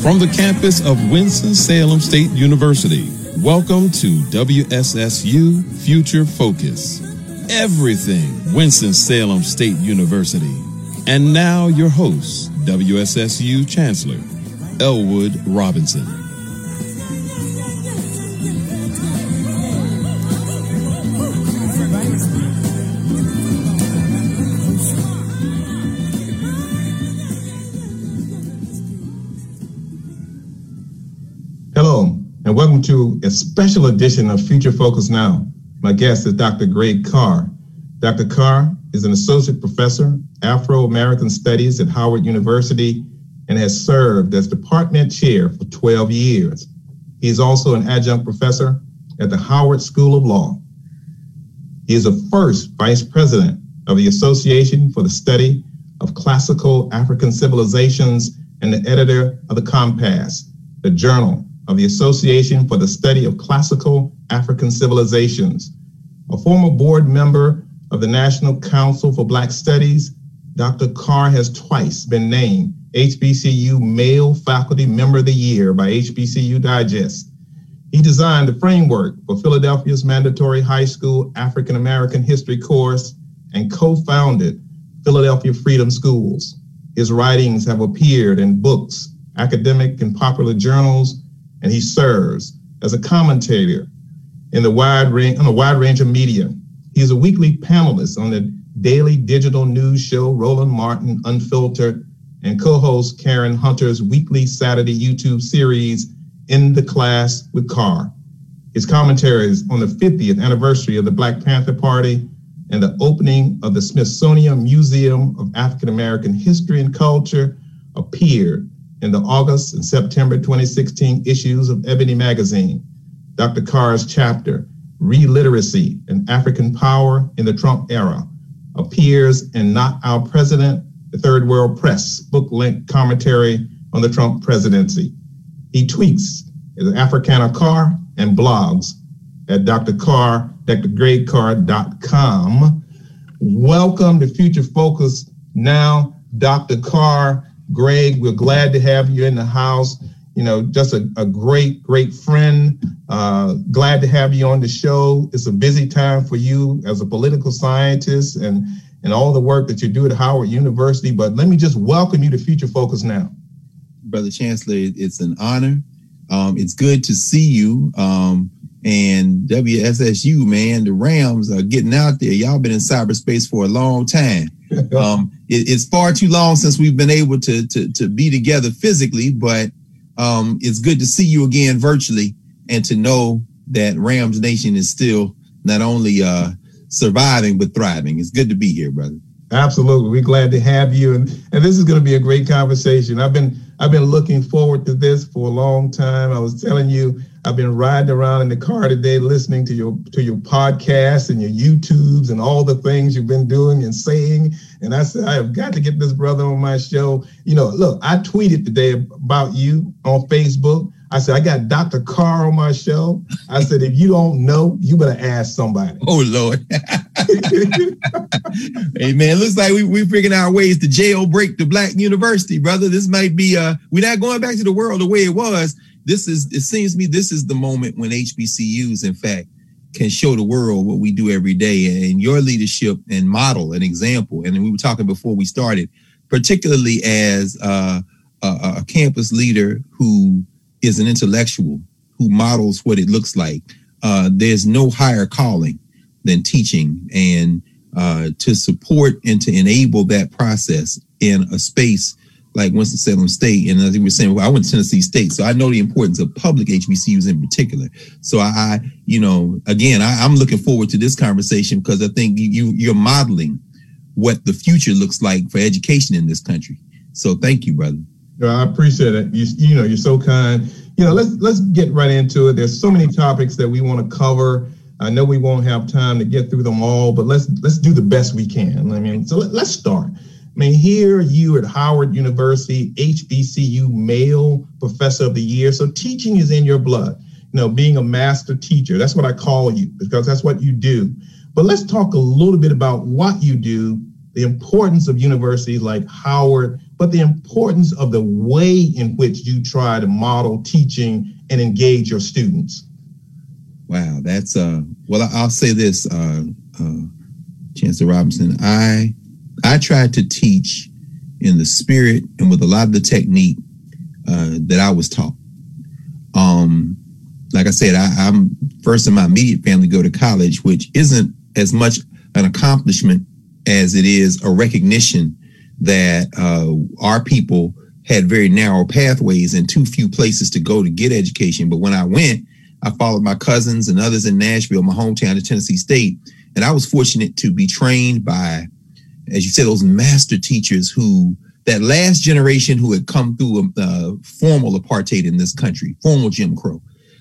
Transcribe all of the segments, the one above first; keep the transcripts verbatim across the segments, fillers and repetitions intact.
From the campus of Winston-Salem State University, welcome to W S S U Future Focus. Everything Winston-Salem State University. And now your host, W S S U Chancellor, Elwood Robinson. Hello, and welcome to a special edition of Future Focus Now. My guest is Doctor Greg Carr. Doctor Carr is an associate professor, Afro-American Studies at Howard University, and has served as department chair for twelve years. He is also an adjunct professor at the Howard School of Law. He is the first vice president of the Association for the Study of Classical African Civilizations and the editor of the Compass, the journal of the Association for the Study of Classical African Civilizations. A former board member of the National Council for Black Studies, Doctor Carr has twice been named H B C U Male Faculty Member of the Year by H B C U Digest. He designed the framework for Philadelphia's mandatory high school African American history course and co-founded Philadelphia Freedom Schools. His writings have appeared in books, academic and popular journals, and he serves as a commentator in the wide range, on a wide range of media. He is a weekly panelist on the daily digital news show Roland Martin Unfiltered and co-host Karen Hunter's weekly Saturday YouTube series In the Class with Carr. His commentaries on the fiftieth anniversary of the Black Panther Party and the opening of the Smithsonian Museum of African American History and Culture appeared in the August and September twenty sixteen issues of Ebony Magazine. Doctor Carr's chapter, Reliteracy and African Power in the Trump Era, appears in Not Our President, the Third World Press book-length commentary on the Trump presidency. He tweets at Africana Carr and blogs at Doctor Carr, D R Greg Carr dot com. Welcome to Future Focus Now, Doctor Carr. Greg, we're glad to have you in the house. You know, just a, a great, great friend. Uh, glad to have you on the show. It's a busy time for you as a political scientist and, and all the work that you do at Howard University. But let me just welcome you to Future Focus Now. Brother Chancellor, it's an honor. Um, it's good to see you. Um, and W S S U, man, the Rams are getting out there. Y'all been in cyberspace for a long time. um, it, it's far too long since we've been able to to, to be together physically, but um, it's good to see you again virtually and to know that Rams Nation is still not only uh, surviving, but thriving. It's good to be here, brother. Absolutely. We're glad to have you. And, and this is going to be a great conversation. I've been I've been looking forward to this for a long time. I was telling you, I've been riding around in the car today, listening to your to your podcasts and your YouTubes and all the things you've been doing and saying. And I said, I have got to get this brother on my show. You know, look, I tweeted today about you on Facebook. I said, I got Doctor Carr on my show. I said, if you don't know, you better ask somebody. Oh, Lord. Hey, man, looks like we, we're figuring out ways to jailbreak the Black University, brother. This might be, uh, we're not going back to the world the way it was. This is, it seems to me, this is the moment when H B C Us, in fact, can show the world what we do every day, and your leadership and model an example. And we were talking before we started, particularly as uh, a, a campus leader who is an intellectual, who models what it looks like. Uh, there's no higher calling than teaching, and uh, to support and to enable that process in a space like Winston-Salem State. And as we were saying, well, I went to Tennessee State, so I know the importance of public H B C Us in particular. So I, you know, again, I, I'm looking forward to this conversation because I think you, you're modeling what the future looks like for education in this country. So thank you, brother. I appreciate it. You, you know, you're so kind. You know, let's let's get right into it. There's so many topics that we want to cover. I know we won't have time to get through them all, but let's let's do the best we can. I mean, so let, let's start. I mean, here you at Howard University, H B C U Male Professor of the Year. So teaching is in your blood. You know, being a master teacher, that's what I call you because that's what you do. But let's talk a little bit about what you do, the importance of universities like Howard, but the importance of the way in which you try to model teaching and engage your students. Wow, that's uh. Well, I'll say this, uh, uh, Chancellor Robinson. I I tried to teach in the spirit and with a lot of the technique uh, that I was taught. Um, like I said, I, I'm first in my immediate family go to college, which isn't as much an accomplishment as it is a recognition that uh, our people had very narrow pathways and too few places to go to get education. But when I went, I followed my cousins and others in Nashville, my hometown of Tennessee State. And I was fortunate to be trained by, as you said, those master teachers who, that last generation who had come through uh, formal apartheid in this country, formal Jim Crow.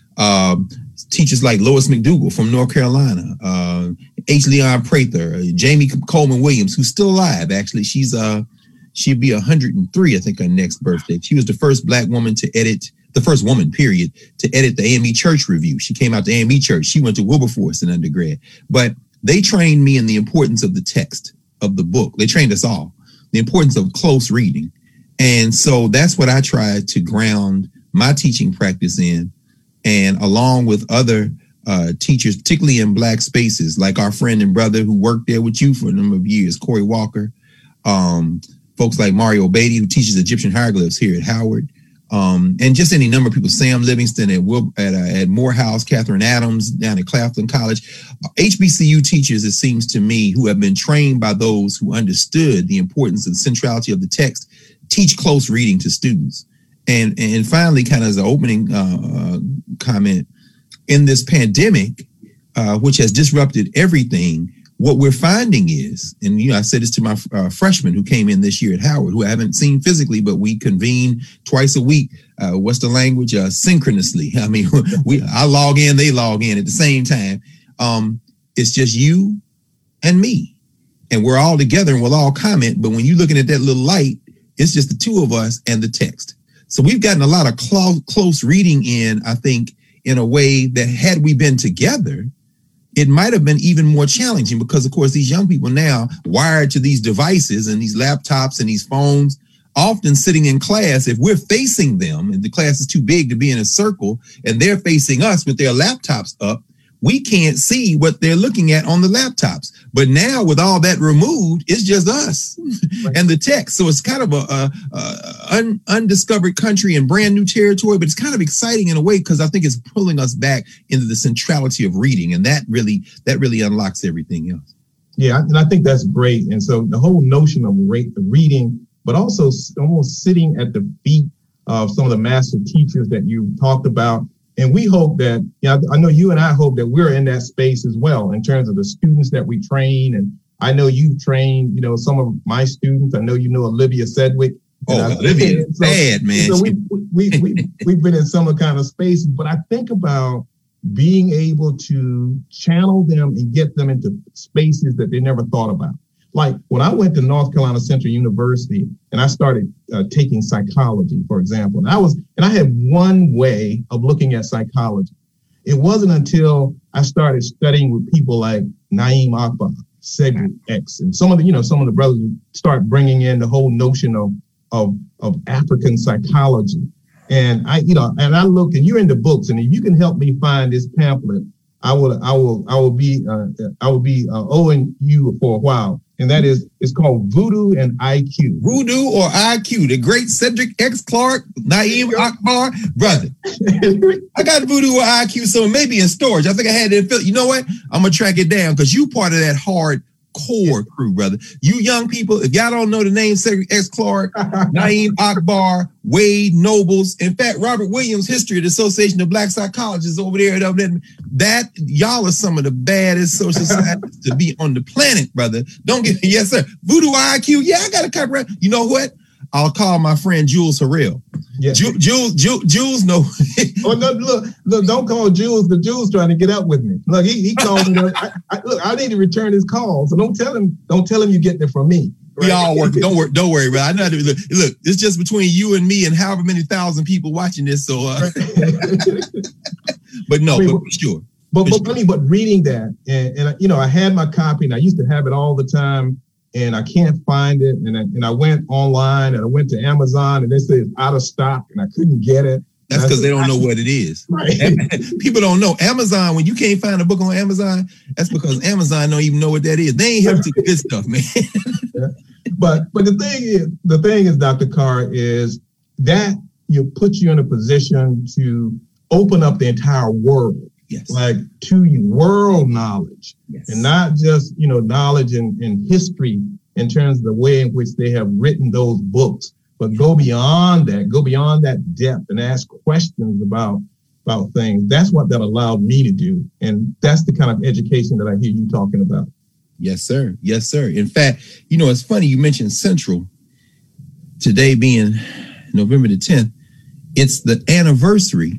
Um, teachers like Lois McDougall from North Carolina, uh, H. Leon Prather, uh, Jamie Coleman Williams, who's still alive. Actually, she's uh, she'd be one hundred three, I think, her next birthday. She was the first Black woman to edit, the first woman, period, to edit the A M E Church Review. She came out to A M E Church. She went to Wilberforce in undergrad. But they trained me in the importance of the text of the book. They trained us all, the importance of close reading. And so that's what I tried to ground my teaching practice in. And along with other uh, teachers, particularly in Black spaces, like our friend and brother who worked there with you for a number of years, Corey Walker, um, folks like Mario Beatty, who teaches Egyptian hieroglyphs here at Howard, um, and just any number of people, Sam Livingston at Wil- at, uh, at Morehouse, Catherine Adams down at Claflin College, H B C U teachers, it seems to me, who have been trained by those who understood the importance and centrality of the text, teach close reading to students. And and finally, kind of as an opening uh, comment, in this pandemic, uh, which has disrupted everything, what we're finding is, and you know, I said this to my uh, freshmen who came in this year at Howard, who I haven't seen physically, but we convene twice a week. Uh, what's the language? Uh, synchronously. I mean, we I log in, they log in at the same time. Um, it's just you and me, and we're all together and we'll all comment. But when you're looking at that little light, it's just the two of us and the text. So we've gotten a lot of close, close reading in, I think, in a way that had we been together, it might have been even more challenging because, of course, these young people now wired to these devices and these laptops and these phones, often sitting in class, if we're facing them and the class is too big to be in a circle and they're facing us with their laptops up, we can't see what they're looking at on the laptops. But now with all that removed, it's just us right. and the text. So it's kind of a, a, a un, undiscovered country and brand new territory, but it's kind of exciting in a way because I think it's pulling us back into the centrality of reading. And that really, that really unlocks everything else. Yeah, and I think that's great. And so the whole notion of re- reading, but also almost sitting at the feet of some of the master teachers that you talked about. And we hope that, yeah, I know you and I hope that we're in that space as well in terms of the students that we train. And I know you've trained, you know, some of my students. I know you know Olivia Sedgwick. Oh, I, Olivia, so, bad, man. So we, we, we, we've been in some kind of spaces, but I think about being able to channel them and get them into spaces that they never thought about. Like when I went to North Carolina Central University and I started uh, taking psychology, for example, and I was, and I had one way of looking at psychology. It wasn't until I started studying with people like Naeem Akbar, Cedric X, and some of the, you know, some of the brothers start bringing in the whole notion of, of, of African psychology. And I, you know, and I look, and you're in the books, and if you can help me find this pamphlet, I will, I will, I will be, uh, I will be uh, owing you for a while. And that is, it's called Voodoo and I Q. Voodoo or I Q, the great Cedric X. Clark, Naeem Akbar, brother. I got Voodoo or I Q, so maybe in storage. I think I had it in Philly. You know what? I'm going to track it down because you part of that hard core crew, brother. You young people, if y'all don't know the name Cedric X. Clark, Naeem Akbar, Wade Nobles, in fact, Robert Williams' History of the Association of Black Psychologists over there, that y'all are some of the baddest social scientists to be on the planet, brother. Don't get, yes, sir. Voodoo I Q, yeah, I got a copyright. You know what? I'll call my friend Jules Harrell. Yeah. Ju- Jules, Ju- Jules, no. oh, no, look, look, don't call Jules. The Jules trying to get up with me. Look, he, he called me. I, I, look, I need to return his call, so don't tell him. Don't tell him you getting it from me. Right? We all work. Don't worry. Don't worry, bro. I know. How to, look, look, it's just between you and me, and however many thousand people watching this. So, uh, but no, I mean, but for sure. But for but, sure. but but reading that, and, and you know, I had my copy, and I used to have it all the time. and I can't find it. And I, and I went online and I went to Amazon and they said it's out of stock and I couldn't get it. That's because they don't know what it is. Right. People don't know. Amazon, when you can't find a book on Amazon, that's because Amazon don't even know what that is. They ain't hip to the good stuff, man. Yeah. But but the thing is, the thing is, Doctor Carr, is that you put you in a position to open up the entire world. Yes. Like to you, world knowledge. Yes. And not just, you know, knowledge in, in history in terms of the way in which they have written those books. But go beyond that, go beyond that depth and ask questions about, about things. That's what that allowed me to do. And that's the kind of education that I hear you talking about. Yes, sir. Yes, sir. In fact, you know, it's funny you mentioned Central. Today being November the tenth, it's the anniversary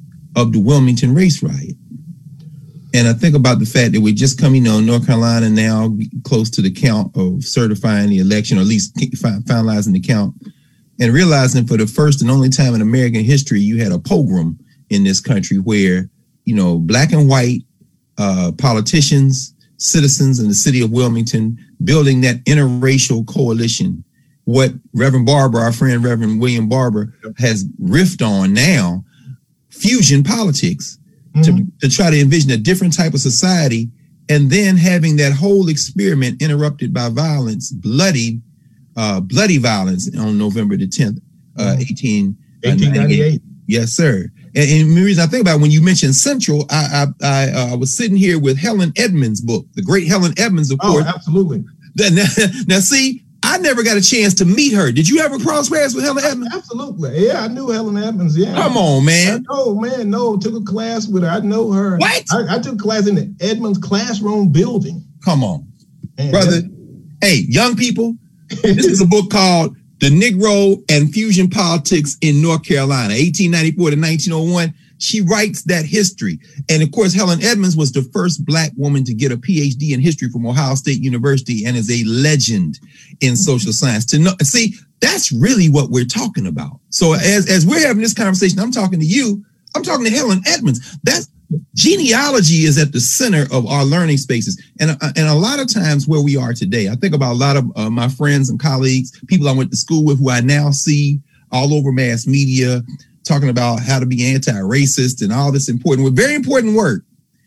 of the Wilmington race riot. And I think about the fact that we're just coming on North Carolina now, close to the count of certifying the election, or at least finalizing the count, and realizing for the first and only time in American history, you had a pogrom in this country where, you know, black and white uh, politicians, citizens in the city of Wilmington, building that interracial coalition. What Reverend Barber, our friend Reverend William Barber, has riffed on now, fusion politics, mm-hmm. to, to try to envision a different type of society, and then having that whole experiment interrupted by violence, bloody, uh, bloody violence on November the tenth, uh, eighteen ninety-eight. Yes, sir. And, and the reason I think about it, when you mentioned Central, I I, I uh, was sitting here with Helen Edmonds' book, the great Helen Edmonds, of course. Oh, absolutely. Now, now, see, I never got a chance to meet her. Did you ever cross paths with Helen Edmonds? Absolutely. Yeah, I knew Helen Edmonds. Yeah. Come on, man. Oh, man. No, took a class with her. I know her. What? I, I took a class in the Edmonds classroom building. Come on, man, brother. Hey, young people, this is a book called The Negro and Fusion Politics in North Carolina, eighteen ninety-four to nineteen oh one. She writes that history. And of course, Helen Edmonds was the first black woman to get a P H D in history from Ohio State University and is a legend in social science. To know, see, that's really what we're talking about. So as, as we're having this conversation, I'm talking to you, I'm talking to Helen Edmonds. That's genealogy is at the center of our learning spaces. And, uh, and a lot of times where we are today, I think about a lot of uh, my friends and colleagues, people I went to school with who I now see all over mass media, talking about how to be anti-racist and all this important, very important work.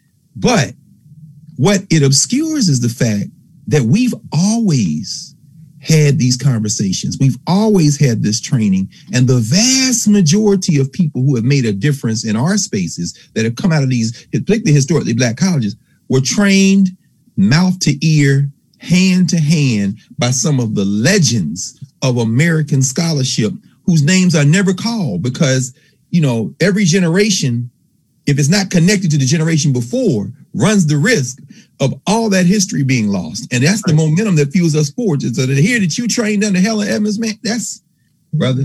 But what it obscures is the fact that we've always had these conversations. We've always had this training. And the vast majority of people who have made a difference in our spaces that have come out of these, particularly historically black colleges, were trained mouth to ear, hand to hand by some of the legends of American scholarship whose names are never called because, you know, every generation, if it's not connected to the generation before, runs the risk of all that history being lost. And that's the momentum that fuels us forward. So to hear that you trained under Helen Edmonds, man, that's, brother,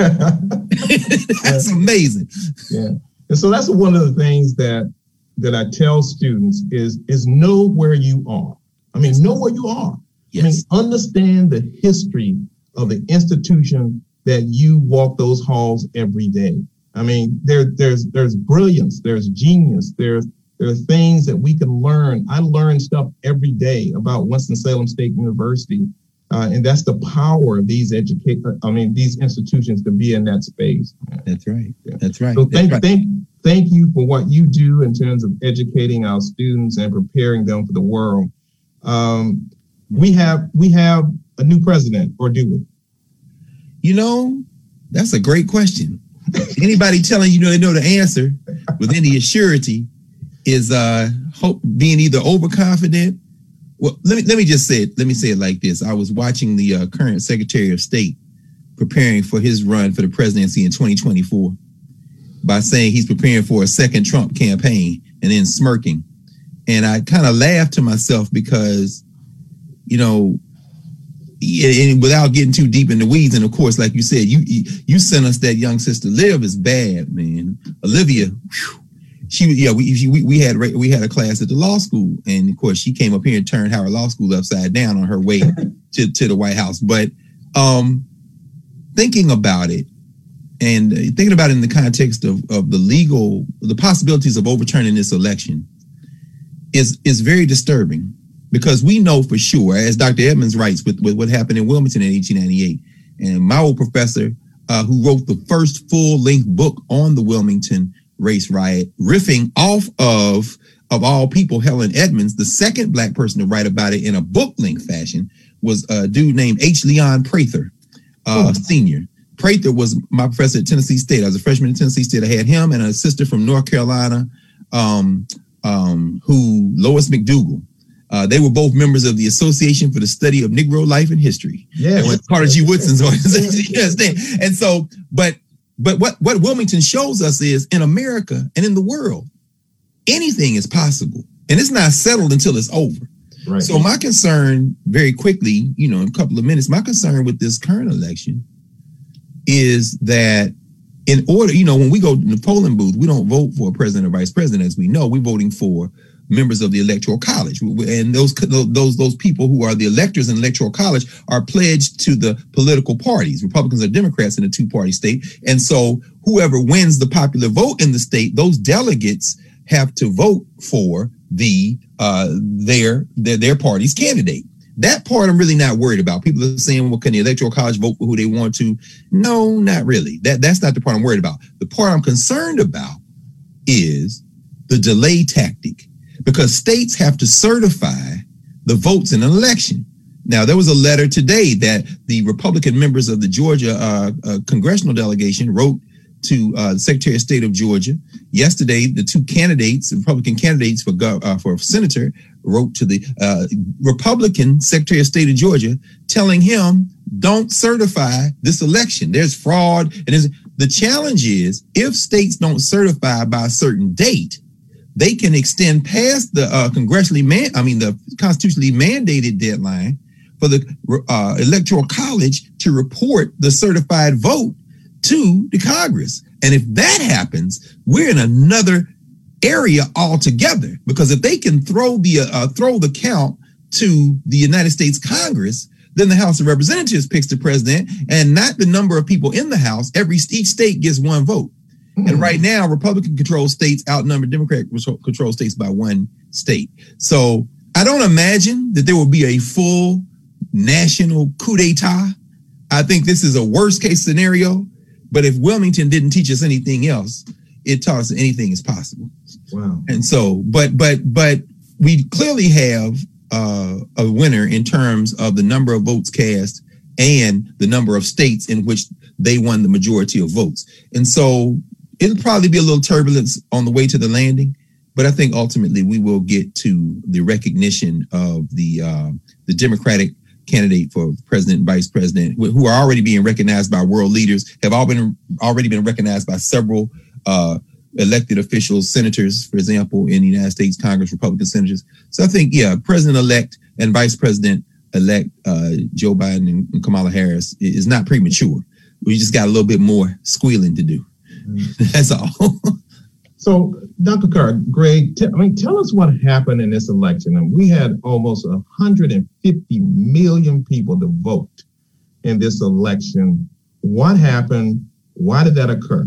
that's amazing. Yeah. And so that's one of the things that that I tell students is, is know where you are. I mean, know where you are. Yes. I mean, understand the history of the institution that you walk those halls every day. I mean, there, there's there's brilliance, there's genius, there's there are things that we can learn. I learn stuff every day about Winston-Salem State University, uh, and that's the power of these educate. I mean, these institutions to be in that space. That's right. Yeah. That's right. So thank right. thank thank you for what you do in terms of educating our students and preparing them for the world. Um, we have we have a new president, or do we? You know, that's a great question. Anybody telling you know they know the answer with any assurity is uh hope, being either overconfident. Well, let me let me just say it. Let me say it like this. I was watching the uh, current Secretary of State preparing for his run for the presidency in twenty twenty-four by saying he's preparing for a second Trump campaign and then smirking. And I kind of laughed to myself because, you know, and without getting too deep in the weeds, and of course, like you said, you you sent us that young sister. Liv is bad, man. Olivia, whew, she yeah, we we we had we had a class at the law school, and of course, she came up here and turned Howard Law School upside down on her way to to the White House. But um, thinking about it, and thinking about it in the context of of the legal, the possibilities of overturning this election is is very disturbing. because we know for sure, as Doctor Edmonds writes with, with what happened in Wilmington in eighteen ninety-eight, and my old professor uh, who wrote the first full-length book on the Wilmington race riot, riffing off of, of all people, Helen Edmonds, the second Black person to write about it in a book-length fashion, was a dude named H. Leon Prather, uh, oh. Senior. Prather was my professor at Tennessee State. I was a freshman at Tennessee State. I had him and a sister from North Carolina, um, um, who Lois McDougall. Uh, they were both members of the Association for the Study of Negro Life and History. Yeah, Carter G. Woodson's organization. You understand? And so, but but what what Wilmington shows us is in America and in the world, anything is possible, and it's not settled until it's over. Right. So my concern, very quickly, you know, in a couple of minutes, my concern with this current election is that in order, you know, when we go to the polling booth, we don't vote for a president or vice president, as we know. We're voting for members of the Electoral College. And those those those people who are the electors in the Electoral College are pledged to the political parties, Republicans or Democrats in a two-party state. And so whoever wins the popular vote in the state, those delegates have to vote for the uh, their, their their party's candidate. That part I'm really not worried about. People are saying, well, can the Electoral College vote for who they want to? No, not really. That That's not the part I'm worried about. The part I'm concerned about is the delay tactic, because states have to certify the votes in an election. Now, there was a letter today that the Republican members of the Georgia uh, uh, congressional delegation wrote to uh, the Secretary of State of Georgia. Yesterday, the two candidates, Republican candidates for uh, for senator, wrote to the uh, Republican Secretary of State of Georgia, telling him, don't certify this election. There's fraud. And there's, the challenge is, if states don't certify by a certain date, they can extend past the uh, congressionally man, I mean, the constitutionally mandated deadline for the uh, Electoral College to report the certified vote to the Congress. And if that happens, we're in another area altogether, because if they can throw the uh, throw the count to the United States Congress, then the House of Representatives picks the president, and not the number of people in the House. Every each state gets one vote. Mm-hmm. And right now, Republican controlled states outnumber Democratic controlled states by one state. So I don't imagine that there will be a full national coup d'etat. I think this is a worst case scenario. But if Wilmington didn't teach us anything else, it taught us anything is possible. Wow. And so, but, but, but we clearly have uh, a winner in terms of the number of votes cast and the number of states in which they won the majority of votes. And so it'll probably be a little turbulence on the way to the landing, but I think ultimately we will get to the recognition of the, uh, the Democratic candidate for president and vice president, who are already being recognized by world leaders, have all been already been recognized by several uh, elected officials, senators, for example, in the United States Congress, Republican senators. So I think, yeah, President-elect and Vice President-elect uh, Joe Biden and Kamala Harris is not premature. We just got a little bit more squealing to do. Mm-hmm. That's all. So, Doctor Carr, Greg, t- I mean, tell us what happened in this election. And we had almost one hundred fifty million people to vote in this election. What happened? Why did that occur?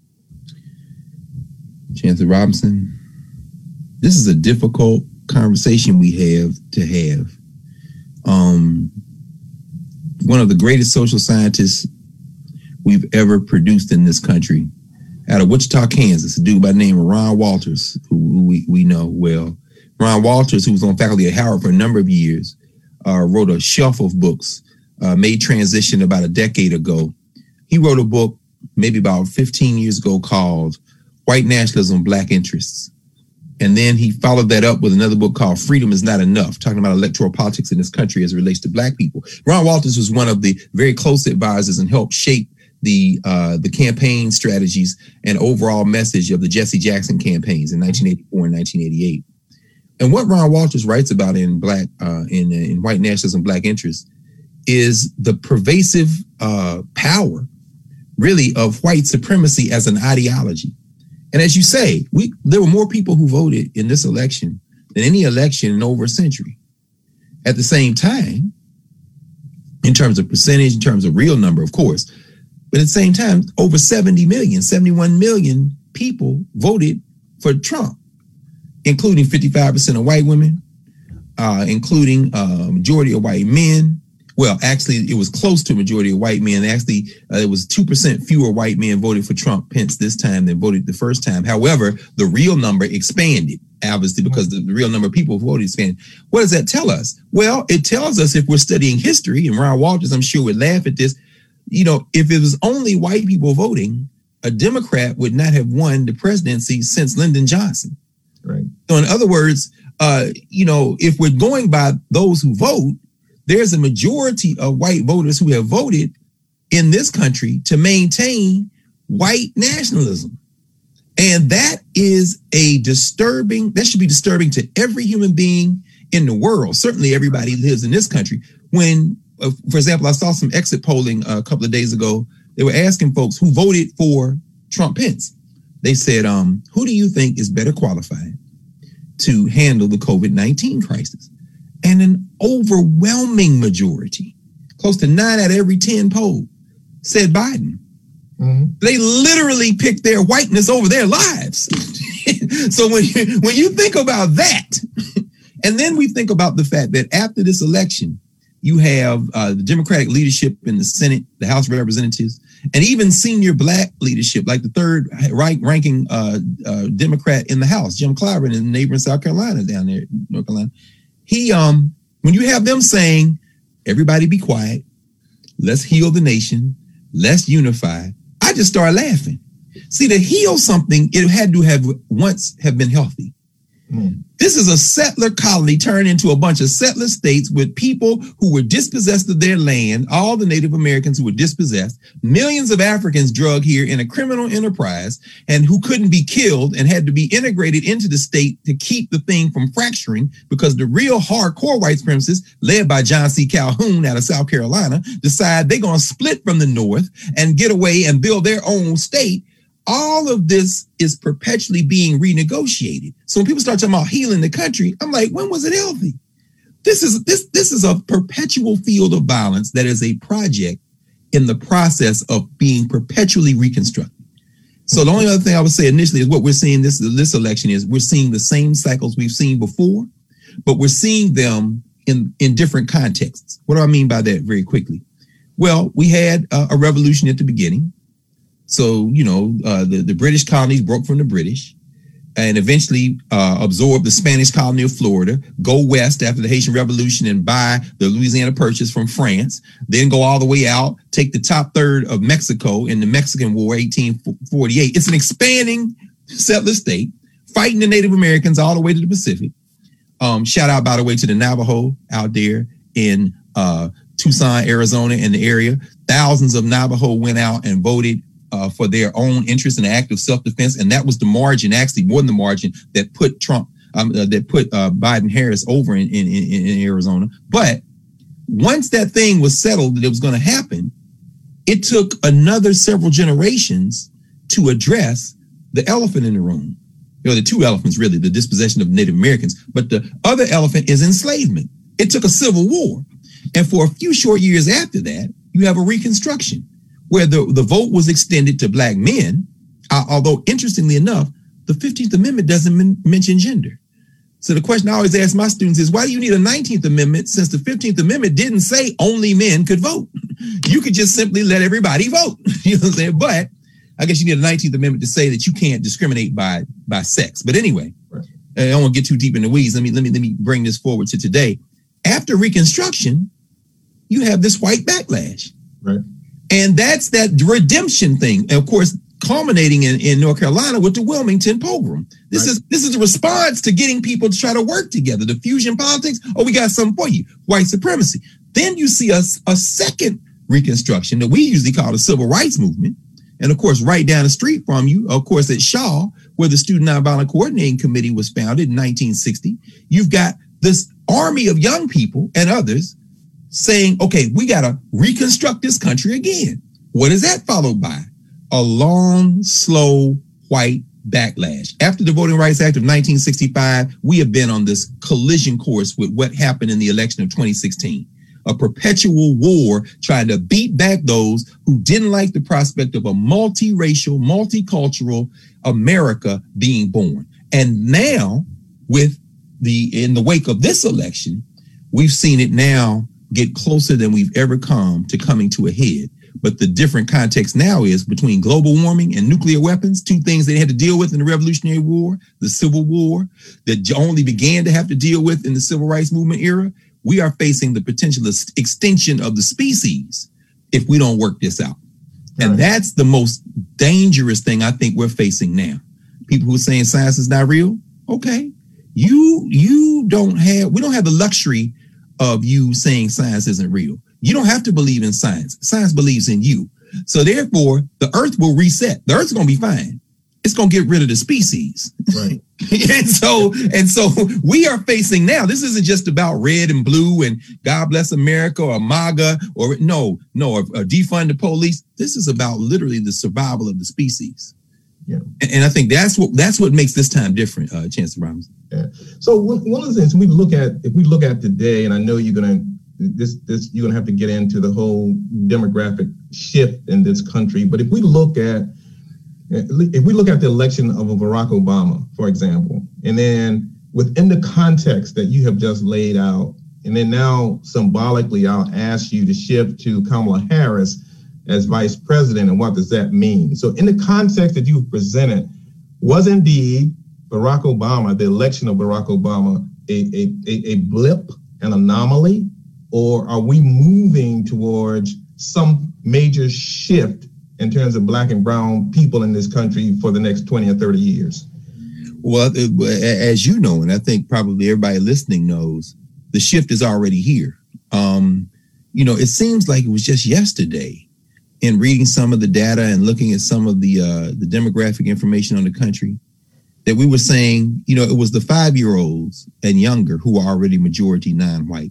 Chancellor Robinson, this is a difficult conversation we have to have. Um, one of the greatest social scientists we've ever produced in this country, out of Wichita, Kansas, a dude by the name of Ron Walters, who we, we know well. Ron Walters, who was on faculty at Howard for a number of years, uh, wrote a shelf of books, uh, made transition about a decade ago. He wrote a book maybe about fifteen years ago called White Nationalism, Black Interests. And then he followed that up with another book called Freedom is Not Enough, talking about electoral politics in this country as it relates to Black people. Ron Walters was one of the very close advisors and helped shape the uh, the campaign strategies and overall message of the Jesse Jackson campaigns in nineteen eighty-four and nineteen eighty-eight. And what Ron Walters writes about in Black uh, in in White Nationalism, Black Interests is the pervasive uh, power, really, of white supremacy as an ideology. And as you say, we there were more people who voted in this election than any election in over a century. At the same time, in terms of percentage, in terms of real number, of course, but at the same time, over seventy million, seventy-one million people voted for Trump, including fifty-five percent of white women, uh, including a uh, majority of white men. Well, actually, it was close to a majority of white men. Actually, uh, it was two percent fewer white men voted for Trump Pence this time than voted the first time. However, the real number expanded, obviously, because the, the real number of people who voted expanded. What does that tell us? Well, it tells us, if we're studying history, and Ron Walters, I'm sure, would laugh at this, you know, if it was only white people voting, a Democrat would not have won the presidency since Lyndon Johnson. Right. So in other words, uh, you know, if we're going by those who vote, there's a majority of white voters who have voted in this country to maintain white nationalism. And that is a disturbing, that should be disturbing to every human being in the world. Certainly everybody who lives in this country. When, uh, for example, I saw some exit polling a couple of days ago. They were asking folks who voted for Trump Pence. They said, um, who do you think is better qualified to handle the COVID nineteen crisis? And an overwhelming majority, close to nine out of every ten polled, said Biden. Mm-hmm. They literally picked their whiteness over their lives. So when you, when you think about that, and then we think about the fact that after this election, you have uh, the Democratic leadership in the Senate, the House of Representatives, and even senior black leadership, like the third right ranking uh, uh, Democrat in the House, Jim Clyburn, in neighboring South Carolina down there, North Carolina. He, um, when you have them saying, everybody be quiet, let's heal the nation, let's unify, I just started laughing. See, to heal something, it had to have once have been healthy. Mm. This is a settler colony turned into a bunch of settler states with people who were dispossessed of their land, all the Native Americans who were dispossessed, millions of Africans drug here in a criminal enterprise and who couldn't be killed and had to be integrated into the state to keep the thing from fracturing, because the real hardcore white supremacists, led by John C. Calhoun out of South Carolina, decide they're going to split from the North and get away and build their own state. All of this is perpetually being renegotiated. So when people start talking about healing the country, I'm like, when was it healthy? This is this this is a perpetual field of violence that is a project in the process of being perpetually reconstructed. So the only other thing I would say initially is what we're seeing this this election is we're seeing the same cycles we've seen before, but we're seeing them in, in different contexts. What do I mean by that very quickly? Well, we had a, a revolution at the beginning. So, you know, uh, the, the British colonies broke from the British and eventually uh, absorbed the Spanish colony of Florida, go west after the Haitian Revolution and buy the Louisiana Purchase from France, then go all the way out, take the top third of Mexico in the Mexican War, eighteen forty-eight. It's an expanding settler state, fighting the Native Americans all the way to the Pacific. Um, shout out, by the way, to the Navajo out there in uh, Tucson, Arizona, and the area. Thousands of Navajo went out and voted Uh, for their own interest in the act of self-defense. And that was the margin, actually more than the margin, that put Trump, um, uh, that put uh, Biden Harris over in, in, in, in Arizona. But once that thing was settled that it was going to happen, it took another several generations to address the elephant in the room. You know, the two elephants, really, the dispossession of Native Americans. But the other elephant is enslavement. It took a civil war. And for a few short years after that, you have a reconstruction, where the, the vote was extended to black men, uh, although interestingly enough, the fifteenth Amendment doesn't men- mention gender. So the question I always ask my students is, why do you need a nineteenth Amendment since the fifteenth Amendment didn't say only men could vote? You could just simply let everybody vote. You know what I'm saying? But I guess you need a nineteenth Amendment to say that you can't discriminate by, by sex. But anyway, right. I don't want to get too deep in the weeds. Let me, let me, let me bring this forward to today. After Reconstruction, you have this white backlash. Right. And that's that redemption thing. And of course, culminating in, in North Carolina with the Wilmington Pogrom. This right. is this is a response to getting people to try to work together. The fusion politics. Oh, we got something for you. White supremacy. Then you see a, a second reconstruction that we usually call the civil rights movement. And of course, right down the street from you, of course, at Shaw, where the Student Nonviolent Coordinating Committee was founded in nineteen sixty, you've got this army of young people and others saying, okay, we got to reconstruct this country again. What is that followed by? A long, slow, white backlash. After the Voting Rights Act of nineteen sixty-five, we have been on this collision course with what happened in the election of twenty sixteen. A perpetual war trying to beat back those who didn't like the prospect of a multiracial, multicultural America being born. And now, with the in the wake of this election, we've seen it now get closer than we've ever come to coming to a head. But the different context now is between global warming and nuclear weapons, two things they had to deal with in the Revolutionary War, the Civil War, that only began to have to deal with in the Civil Rights Movement era. We are facing the potential extinction of the species if we don't work this out. And right. That's the most dangerous thing I think we're facing now. People who are saying science is not real. Okay. You, you don't have, we don't have the luxury of you saying science isn't real. You don't have to believe in science. Science believes in you. So therefore, the earth will reset. The earth's going to be fine. It's going to get rid of the species. Right. and so, and so we are facing now, this isn't just about red and blue and God bless America or MAGA or no, no, or, or defund the police. This is about literally the survival of the species. Yeah. And, and I think that's what, that's what makes this time different, uh, Chancellor Robinson. Yeah. So one of the things we look at, if we look at today, and I know you're going to, This, this, you're gonna have to get into the whole demographic shift in this country. But if we look at, if we look at the election of a Barack Obama, for example, and then within the context that you have just laid out, and then now symbolically, I'll ask you to shift to Kamala Harris as vice president, and what does that mean? So in the context that you've presented, was indeed Barack Obama, the election of Barack Obama, a, a, a, a blip, an anomaly? Or are we moving towards some major shift in terms of black and brown people in this country for the next twenty or thirty years? Well, as you know, and I think probably everybody listening knows, the shift is already here. Um, you know, it seems like it was just yesterday in reading some of the data and looking at some of the uh, the demographic information on the country that we were saying, you know, it was the five-year-olds and younger who are already majority non-white.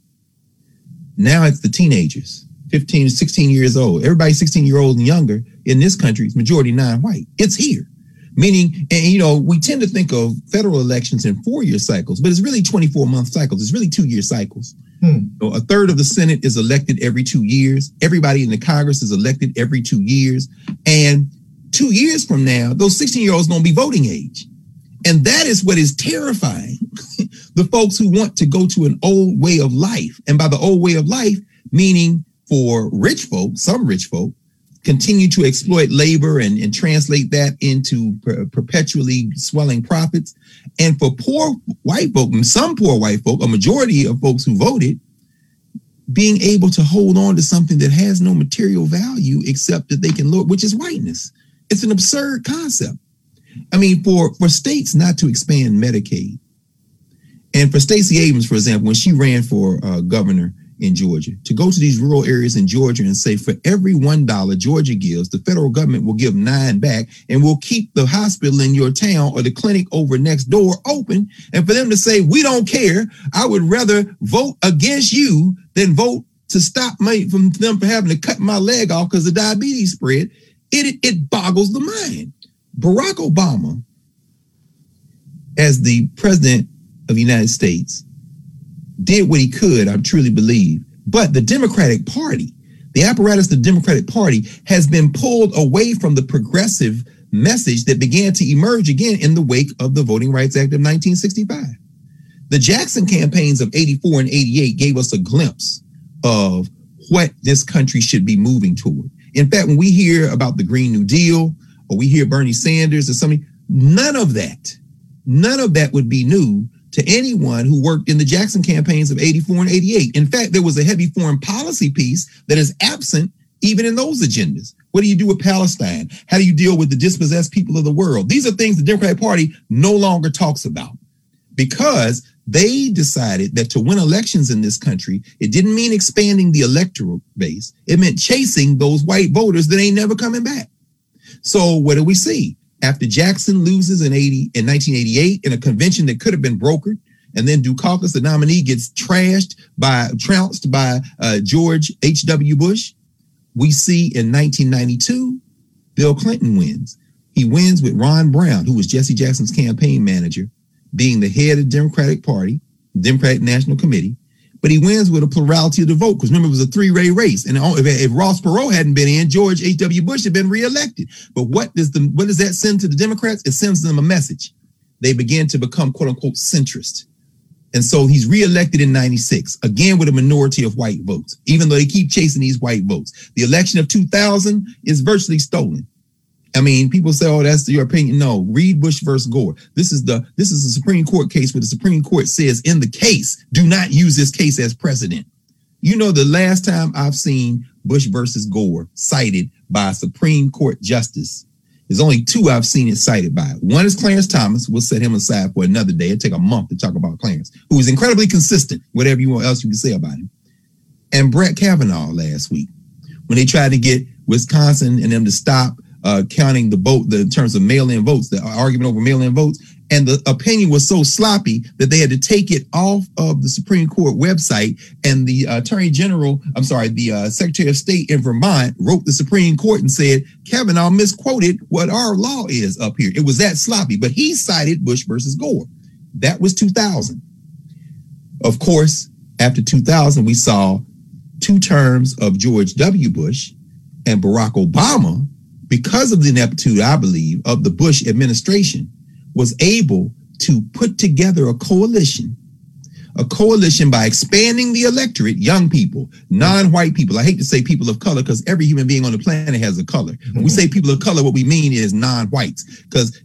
Now it's the teenagers, fifteen, sixteen years old. Everybody sixteen year old and younger in this country is majority non-white. It's here. Meaning, and you know, we tend to think of federal elections in four-year cycles, but it's really twenty-four month cycles. It's really two-year cycles. Hmm. So a third of the Senate is elected every two years. Everybody in the Congress is elected every two years. And two years from now, those sixteen year olds are going to be voting age. And that is what is terrifying. The folks who want to go to an old way of life. And by the old way of life, meaning for rich folk, some rich folk, continue to exploit labor and, and translate that into per- perpetually swelling profits. And for poor white folk, and some poor white folk, a majority of folks who voted, being able to hold on to something that has no material value except that they can look, which is whiteness. It's an absurd concept. I mean, for, for states not to expand Medicaid, and for Stacey Abrams, for example, when she ran for uh, governor in Georgia, to go to these rural areas in Georgia and say, for every one dollar Georgia gives, the federal government will give nine back, and we'll keep the hospital in your town or the clinic over next door open. And for them to say, we don't care, I would rather vote against you than vote to stop me from them from having to cut my leg off because the diabetes spread. It, it boggles the mind. Barack Obama, as the president of the United States, did what he could, I truly believe. But the Democratic Party, the apparatus of the Democratic Party, has been pulled away from the progressive message that began to emerge again in the wake of the Voting Rights Act of nineteen sixty-five. The Jackson campaigns of eighty-four and eighty-eight gave us a glimpse of what this country should be moving toward. In fact, when we hear about the Green New Deal, or we hear Bernie Sanders or something, none of that, none of that would be new to anyone who worked in the Jackson campaigns of eighty-four and eighty-eight. In fact, there was a heavy foreign policy piece that is absent even in those agendas. What do you do with Palestine? How do you deal with the dispossessed people of the world? These are things the Democratic Party no longer talks about because they decided that to win elections in this country, it didn't mean expanding the electoral base. It meant chasing those white voters that ain't never coming back. So what do we see? After Jackson loses in eighty in nineteen eighty-eight in a convention that could have been brokered, and then Dukakis, the nominee, gets trashed by, trounced by uh, George H W Bush, we see in nineteen ninety-two, Bill Clinton wins. He wins with Ron Brown, who was Jesse Jackson's campaign manager, being the head of the Democratic Party, Democratic National Committee. But he wins with a plurality of the vote, because remember, it was a three-way race. And if, if Ross Perot hadn't been in, George H W Bush had been reelected. But what does the what does that send to the Democrats? It sends them a message. They begin to become, quote unquote, centrist. And so he's reelected in ninety-six, again with a minority of white votes, even though they keep chasing these white votes. The election of two thousand is virtually stolen. I mean, people say, oh, that's your opinion. No, read Bush versus Gore. This is the this is a Supreme Court case where the Supreme Court says in the case, do not use this case as precedent. You know, the last time I've seen Bush versus Gore cited by a Supreme Court justice, there's only two I've seen it cited by. One is Clarence Thomas. We'll set him aside for another day. It'll take a month to talk about Clarence, who is incredibly consistent, whatever you else you can say about him. And Brett Kavanaugh last week, when they tried to get Wisconsin and them to stop uh, counting the vote, the in terms of mail-in votes, the argument over mail-in votes. And the opinion was so sloppy that they had to take it off of the Supreme Court website. And the uh, Attorney General, I'm sorry, the uh, Secretary of State in Vermont wrote the Supreme Court and said, Kavanaugh misquoted what our law is up here. It was that sloppy, but he cited Bush versus Gore. That was two thousand. Of course, after two thousand, we saw two terms of George W. Bush and Barack Obama, because of the ineptitude, I believe, of the Bush administration, was able to put together a coalition, a coalition by expanding the electorate, young people, non-white people. I hate to say people of color because every human being on the planet has a color. When we say people of color, what we mean is non-whites, because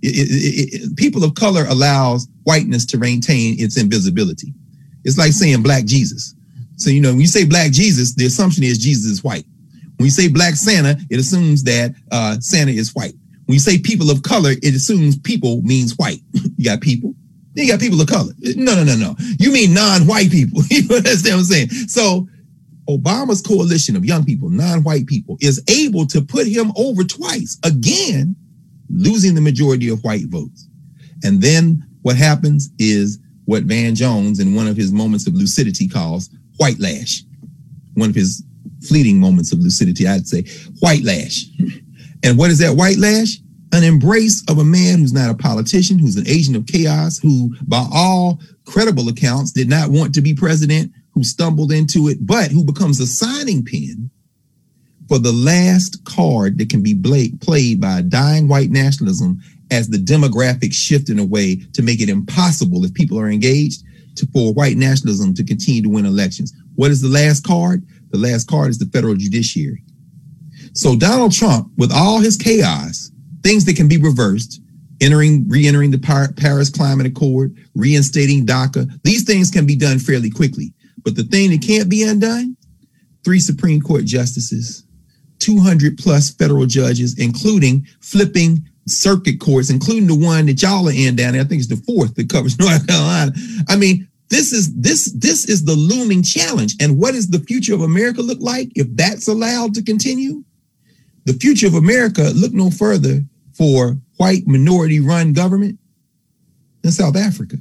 people of color allows whiteness to maintain its invisibility. It's like saying Black Jesus. So, you know, when you say Black Jesus, the assumption is Jesus is white. When you say Black Santa, it assumes that uh, Santa is white. When you say people of color, it assumes people means white. You got people, then you got people of color. No, no, no, no. You mean non-white people. You understand what I'm saying? So Obama's coalition of young people, non-white people, is able to put him over twice, again, losing the majority of white votes. And then what happens is what Van Jones, in one of his moments of lucidity, calls white lash. One of his fleeting moments of lucidity, I'd say, white lash. And what is that white lash? An embrace of a man who's not a politician, who's an agent of chaos, who by all credible accounts did not want to be president, who stumbled into it, but who becomes a signing pin for the last card that can be played by a dying white nationalism as the demographics shift in a way to make it impossible, if people are engaged, to, for white nationalism to continue to win elections. What is the last card? The last card is the federal judiciary. So Donald Trump, with all his chaos, things that can be reversed, entering, re-entering the Paris Climate Accord, reinstating DACA, these things can be done fairly quickly. But the thing that can't be undone, three Supreme Court justices, two hundred plus federal judges, including flipping circuit courts, including the one that y'all are in down there. I think it's the fourth that covers North Carolina. I mean, this is this this is the looming challenge. And what does the future of America look like if that's allowed to continue? The future of America look no further for white minority-run government than South Africa.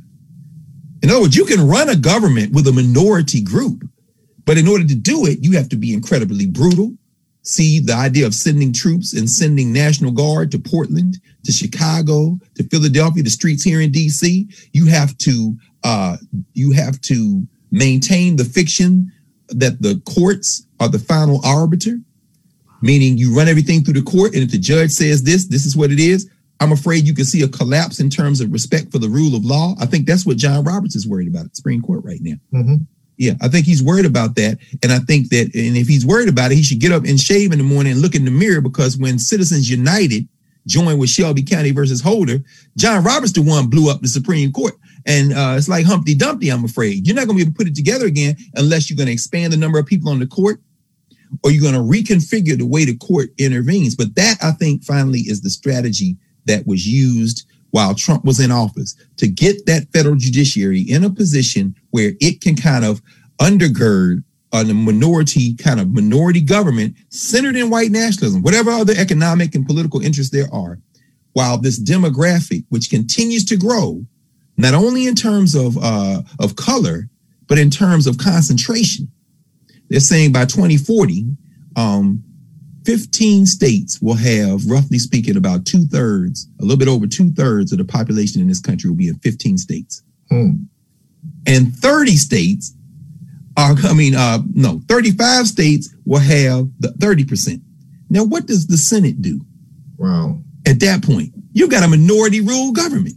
In other words, you can run a government with a minority group, but in order to do it, you have to be incredibly brutal. See the idea of sending troops and sending National Guard to Portland, to Chicago, to Philadelphia, the streets here in D C. You have to uh, you have to maintain the fiction that the courts are the final arbiter. Meaning you run everything through the court, and if the judge says this, this is what it is, I'm afraid you can see a collapse in terms of respect for the rule of law. I think that's what John Roberts is worried about at the Supreme Court right now. Mm-hmm. Yeah, I think he's worried about that. And I think that, and if he's worried about it, he should get up and shave in the morning and look in the mirror, because when Citizens United joined with Shelby County versus Holder, John Roberts, the one blew up the Supreme Court. And uh, it's like Humpty Dumpty, I'm afraid. You're not going to be able to put it together again unless you're going to expand the number of people on the court, or you're going to reconfigure the way the court intervenes. But that, I think, finally is the strategy that was used while Trump was in office, to get that federal judiciary in a position where it can kind of undergird a minority, kind of minority government centered in white nationalism, whatever other economic and political interests there are, while this demographic, which continues to grow, not only in terms of uh, of color, but in terms of concentration. They're saying by twenty forty, um, fifteen states will have, roughly speaking, about two thirds, a little bit over two thirds of the population in this country will be in fifteen states. Hmm. And thirty states are, I mean, uh, no, thirty-five states will have the thirty percent. Now, what does the Senate do? Wow. At that point, you've got a minority rule government.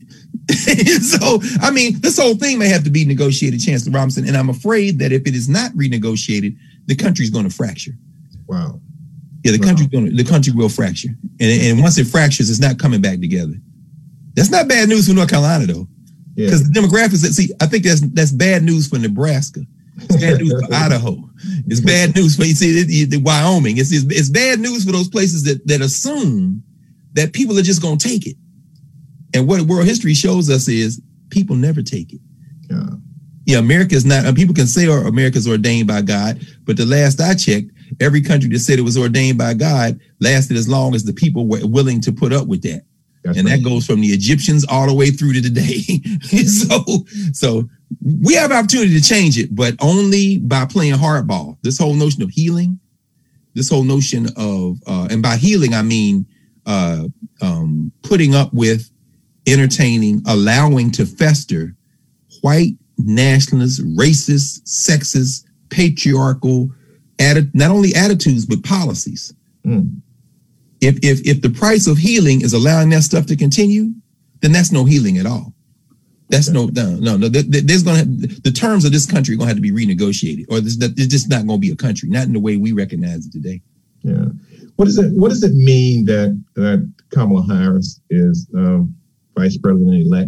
So, I mean, this whole thing may have to be negotiated, Chancellor Robinson, and I'm afraid that if it is not renegotiated, the country's going to fracture. Wow. Yeah, the wow. country's going to, the country will fracture, and, and once it fractures, it's not coming back together. That's not bad news for North Carolina, though, because yeah. the demographics. That, see, I think that's that's bad news for Nebraska. It's bad news for Idaho. It's bad news for you see the, the Wyoming. It's, it's it's bad news for those places that that assume that people are just going to take it. And what world history shows us is people never take it. Yeah, yeah America is not, people can say America's ordained by God, but the last I checked, every country that said it was ordained by God lasted as long as the people were willing to put up with that. That's and right. That goes from the Egyptians all the way through to today. so, so we have an opportunity to change it, but only by playing hardball. This whole notion of healing, this whole notion of, uh, and by healing, I mean uh, um, putting up with, entertaining, allowing to fester white, nationalist, racist, sexist, patriarchal, atti- not only attitudes, but policies. Mm. If, if, if the price of healing is allowing that stuff to continue, then that's no healing at all. That's no, no, no, no. There's going to, the terms of this country are going to have to be renegotiated, or it's just not going to be a country, not in the way we recognize it today. Yeah. What does it, what does it mean that, that Kamala Harris is, um, Vice President-elect?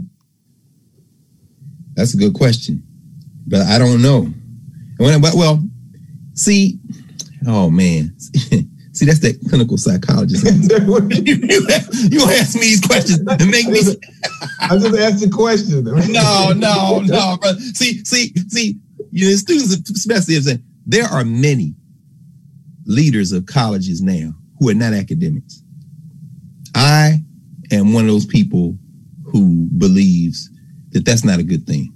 That's a good question, but I don't know. Well, see, oh man, see that's that clinical psychologist. you gonna ask me these questions and make me? I just asked a question. no, no, no, brother. See, see, see. You know, students, especially, if there are many leaders of colleges now who are not academics. I am one of those people who believes that that's not a good thing.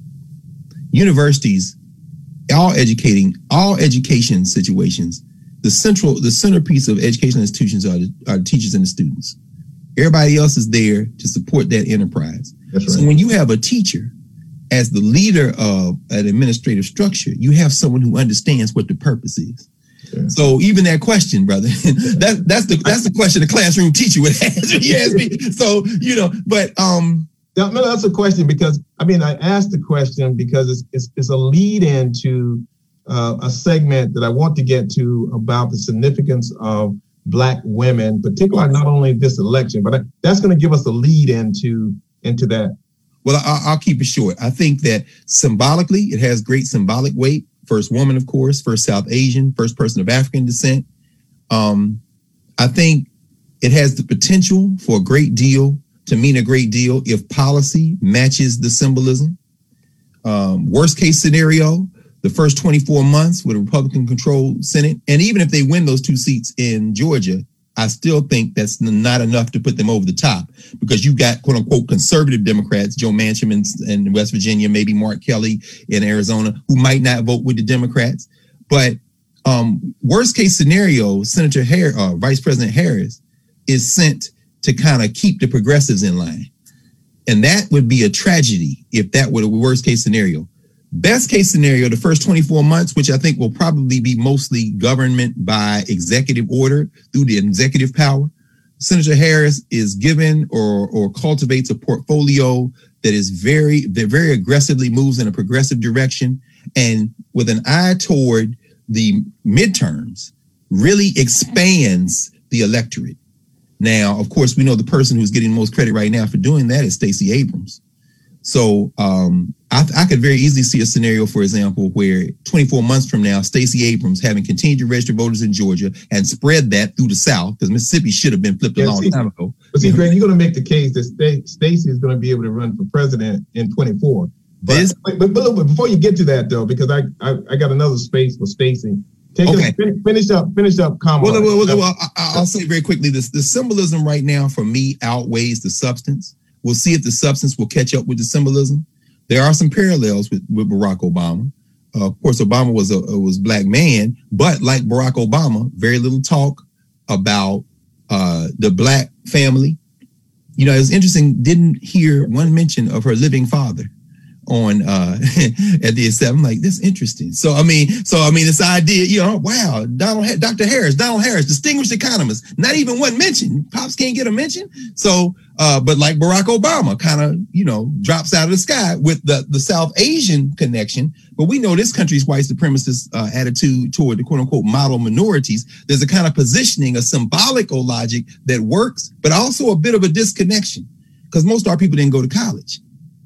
Universities, all educating, all education situations, the central, the centerpiece of educational institutions are the, are the teachers and the students. Everybody else is there to support that enterprise. That's right. So when you have a teacher as the leader of an administrative structure, you have someone who understands what the purpose is. Yeah. So even that question, brother, that, that's the that's the question the classroom teacher would ask me. Ask me. So, you know, but um no, no, that's a question because I mean I asked the question because it's it's, it's a lead into uh, a segment that I want to get to about the significance of Black women, particularly not only this election, but I, that's going to give us a lead into into that. Well, I, I'll keep it short. I think that symbolically, it has great symbolic weight. First woman, of course, first South Asian, first person of African descent. Um, I think it has the potential for a great deal to mean a great deal if policy matches the symbolism. Um, worst case scenario, the first twenty-four months with a Republican-controlled Senate, and even if they win those two seats in Georgia, I still think that's not enough to put them over the top because you've got quote unquote conservative Democrats, Joe Manchin in, in West Virginia, maybe Mark Kelly in Arizona, who might not vote with the Democrats. But um, worst case scenario, Senator Harris, uh, Vice President Harris is sent to kind of keep the progressives in line. And that would be a tragedy if that were the worst case scenario. Best case scenario, the first twenty-four months, which I think will probably be mostly government by executive order through the executive power. Senator Harris is given or or cultivates a portfolio that is very, that very aggressively moves in a progressive direction and with an eye toward the midterms, really expands the electorate. Now, of course, we know the person who's getting the most credit right now for doing that is Stacey Abrams. So um, I, I could very easily see a scenario, for example, where twenty-four months from now, Stacey Abrams, having continued to register voters in Georgia and spread that through the South, because Mississippi should have been flipped yeah, a long see, time ago. But see, Greg, you're going to make the case that St- Stacey is going to be able to run for president in twenty-four. But, this, but, but, but before you get to that, though, because I I, I got another space for Stacey. Take okay. it, finish, finish up, finish up, Kamala. Well, well, well, well I, I'll say very quickly, this the symbolism right now for me outweighs the substance. We'll see if the substance will catch up with the symbolism. There are some parallels with, with Barack Obama. Uh, of course, Obama was a, a was black man, but like Barack Obama, very little talk about uh, the black family. You know, it was interesting. Didn't hear one mention of her living father, on uh, at the seven. I'm like, this is interesting. So, I mean, so, I mean, this idea, you know, wow, Donald, Doctor Harris, Donald Harris, distinguished economist, not even one mention. Pops can't get a mention. So, uh, but like Barack Obama kind of, you know, drops out of the sky with the, the South Asian connection. But we know this country's white supremacist uh, attitude toward the quote unquote model minorities. There's a kind of positioning, a symbolical logic that works, but also a bit of a disconnection because most of our people didn't go to college.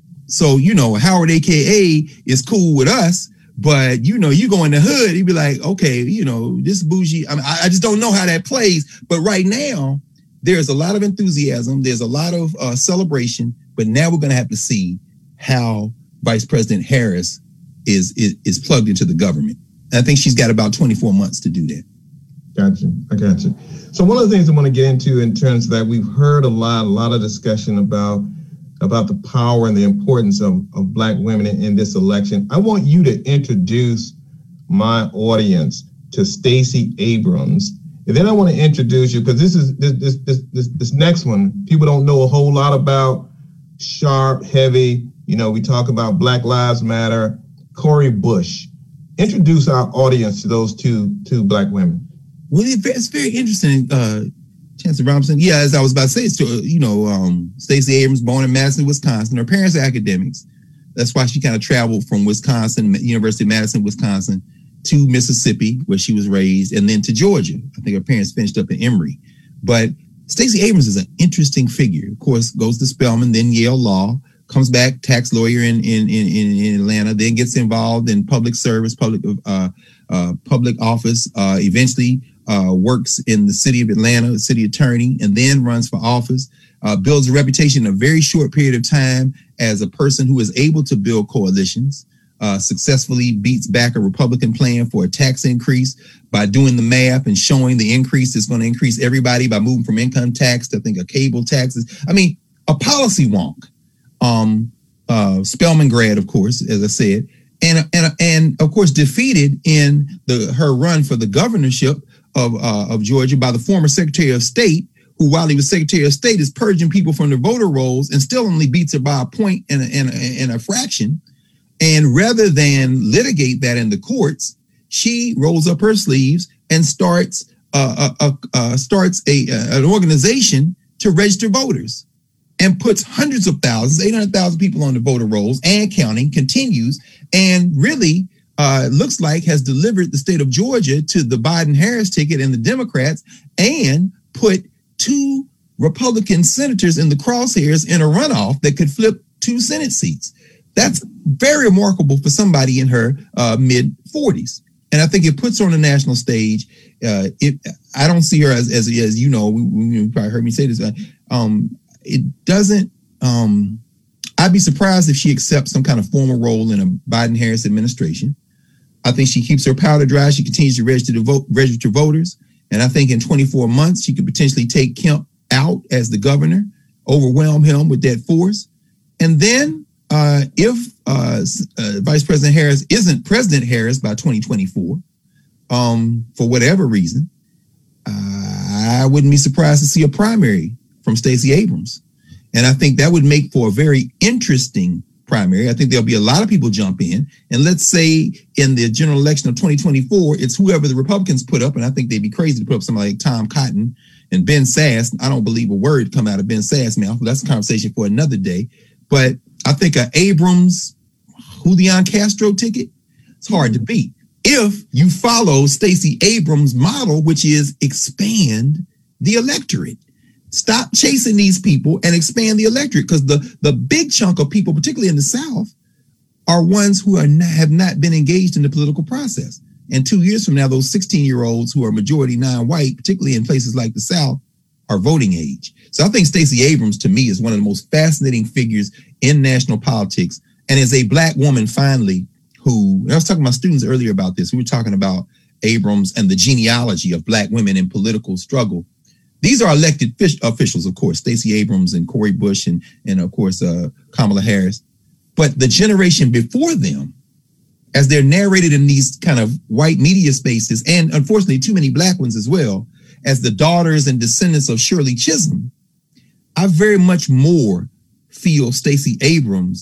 So, you know, Howard, A K A is cool with us, but, you know, you go in the hood, he'd be like, okay, you know, this bougie. I mean, I just don't know how that plays. But right now, there's a lot of enthusiasm. There's a lot of uh, celebration. But now we're going to have to see how Vice President Harris is, is, is plugged into the government. And I think she's got about twenty-four months to do that. Gotcha. I gotcha. So one of the things I want to get into in terms of that, we've heard a lot, a lot of discussion about about the power and the importance of, of Black women in, in this election. I want you to introduce my audience to Stacey Abrams. And then I want to introduce you, because this is this, this this this this next one, people don't know a whole lot about. Sharp, heavy, you know, we talk about Black Lives Matter, Cori Bush. Introduce our audience to those two two Black women. Well, it's very interesting, uh, Chancellor Robinson. Yeah, as I was about to say, it's, you know, um, Stacey Abrams, born in Madison, Wisconsin. Her parents are academics. That's why she kind of traveled from Wisconsin, University of Madison, Wisconsin, to Mississippi, where she was raised, and then to Georgia. I think her parents finished up in Emory. But Stacey Abrams is an interesting figure. Of course, goes to Spelman, then Yale Law, comes back, tax lawyer in in in, in Atlanta, then gets involved in public service, public uh, uh, public office, uh, eventually uh, works in the city of Atlanta, city attorney, and then runs for office, uh, builds a reputation in a very short period of time as a person who is able to build coalitions, uh, successfully beats back a Republican plan for a tax increase by doing the math and showing the increase is going to increase everybody by moving from income tax to, I think, a cable taxes. I mean, a policy wonk. Um, uh, Spelman grad, of course, as I said, and and and of course defeated in the her run for the governorship of uh, of Georgia by the former Secretary of State, who, while he was Secretary of State, is purging people from the voter rolls and still only beats her by a point and a, and a, and a fraction. And rather than litigate that in the courts, she rolls up her sleeves and starts uh, uh, uh, starts a uh, an organization to register voters. And puts hundreds of thousands, eight hundred thousand people on the voter rolls and counting, continues, and really uh, looks like has delivered the state of Georgia to the Biden-Harris ticket and the Democrats, and put two Republican senators in the crosshairs in a runoff that could flip two Senate seats. That's very remarkable for somebody in her uh, mid forties. And I think it puts her on the national stage. Uh, it, I don't see her as, as, as you know, you probably heard me say this, uh, um, it doesn't, um, I'd be surprised if she accepts some kind of formal role in a Biden-Harris administration. I think she keeps her powder dry. She continues to register to vote, register voters. And I think in twenty-four months, she could potentially take Kemp out as the governor, overwhelm him with that force. And then uh, if uh, uh, Vice President Harris isn't President Harris by twenty twenty-four, um, for whatever reason, uh, I wouldn't be surprised to see a primary from Stacey Abrams. And I think that would make for a very interesting primary. I think there'll be a lot of people jump in. And let's say in the general election of twenty twenty-four, it's whoever the Republicans put up. And I think they'd be crazy to put up somebody like Tom Cotton and Ben Sass. I don't believe a word come out of Ben Sass' mouth. That's a conversation for another day. But I think a Abrams, Julian Castro ticket, it's hard to beat. If you follow Stacey Abrams' model, which is expand the electorate. Stop chasing these people and expand the electorate, because the, the big chunk of people, particularly in the South, are ones who are not, have not been engaged in the political process. And two years from now, those sixteen-year-olds who are majority non-white, particularly in places like the South, are voting age. So I think Stacey Abrams, to me, is one of the most fascinating figures in national politics. And as a Black woman, finally, who, I was talking to my students earlier about this. We were talking about Abrams and the genealogy of Black women in political struggle. These are elected fish, officials, of course, Stacey Abrams and Cori Bush and, and of course, uh, Kamala Harris. But the generation before them, as they're narrated in these kind of white media spaces, and unfortunately too many Black ones as well, as the daughters and descendants of Shirley Chisholm, I very much more feel Stacey Abrams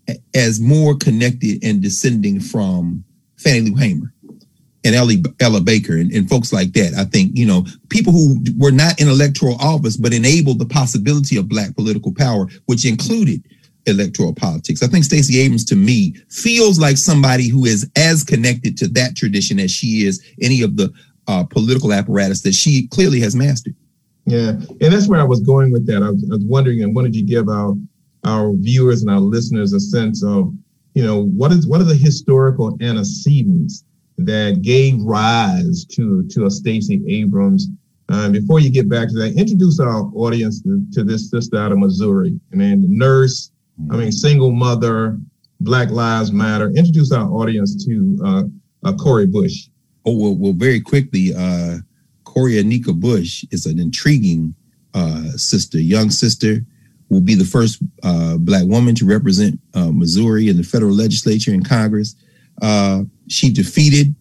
as more connected and descending from Fannie Lou Hamer and Ellie, Ella Baker and, and folks like that. I think, you know, people who were not in electoral office, but enabled the possibility of Black political power, which included electoral politics. I think Stacey Abrams, to me, feels like somebody who is as connected to that tradition as she is any of the uh, political apparatus that she clearly has mastered. Yeah, and that's where I was going with that. I was, I was wondering, and wanted you give our our viewers and our listeners a sense of, you know, what is what are the historical antecedents that gave rise to to a Stacey Abrams. Um, before you get back to that, introduce our audience to, to this sister out of Missouri. I mean, nurse, I mean, single mother, Black Lives Matter. Introduce our audience to uh, uh, Cori Bush. Oh, well, well very quickly, uh, Cori Anika Bush is an intriguing uh, sister, young sister, will be the first uh, Black woman to represent uh, Missouri in the federal legislature and Congress. Uh, she defeated